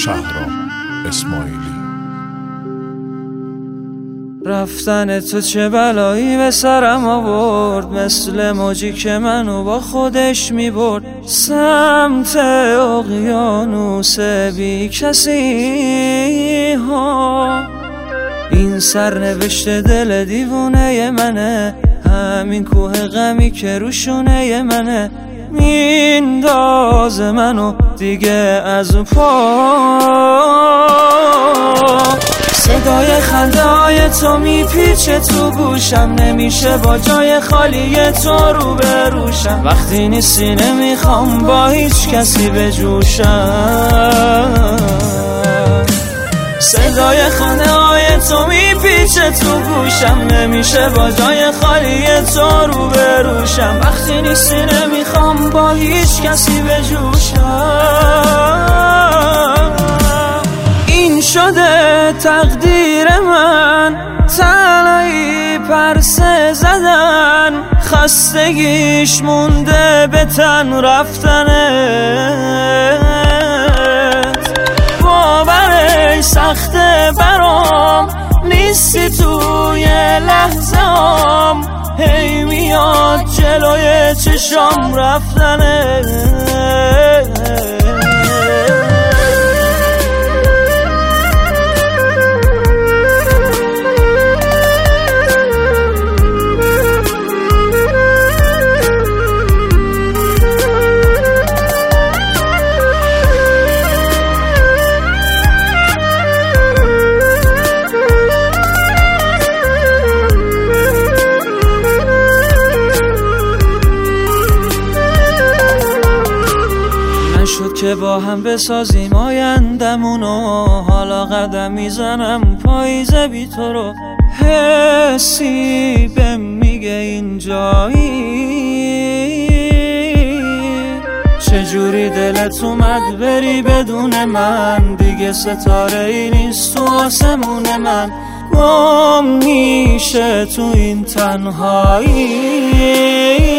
شهرام اسماعیلی. رفتن تو چه بلایی به سرم آورد، مثل موجی که منو با خودش میبرد سمت اقیانوس بی کسی ها. این سرنوشت دل دیوونه منه، همین کوه غمی که روشونه منه میندازه منو دیگه از پا. صدای خنده های تو میپیچه تو گوشم، نمیشه با جای خالی تو رو به روشم. وقتی نیستی نمیخوام با هیچ کسی بجوشم. صدای خنده های تو میپیچه تو گوشم، نمیشه با جای خالی تو رو به روشم. وقتی نیستی نمیخوام با هیچ کسی بجوشم. این شده تقدیر من، تنهایی پرسه زدن، خستگیش مونده به تن رفتنت. باورش سخته برام، نیستی توی لحظه هم، هی میاد جلوی چشام رفتنت. شد که با هم بسازیم آیندمونو، حالا قدم میزنم پاییزه بی تو رو. حسی بهم میگه اینجایی، چجوری دلت اومد بری بدون من، دیگه ستاره ای نیست تو آسمون من، گم میشه تو این تنهایی.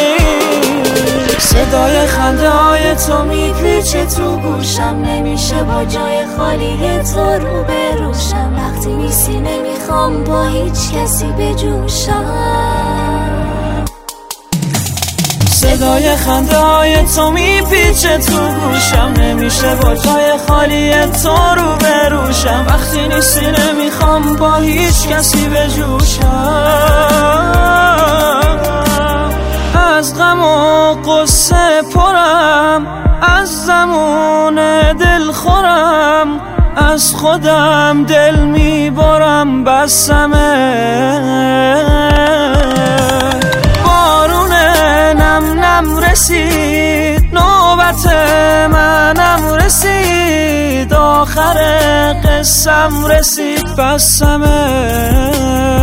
صدای خنده های تو میپیچه تو گوشم، نمیشه با جای خالی تو رو به روشم. وقتی نیستی نمیخوام با هیچ کسی بجوشم. صدای خنده های تو میپیچه تو گوشم، نمیشه با جای خالی تو رو به روشم. وقتی نیستی نمیخوام با هیچ کسی بجوشم. از غم و قصه پرم، از زمون دل خورم، از خودم دل میبرم بسمه. بارون نم نم رسید، نوبت منم رسید، آخر قصم رسید بسمه.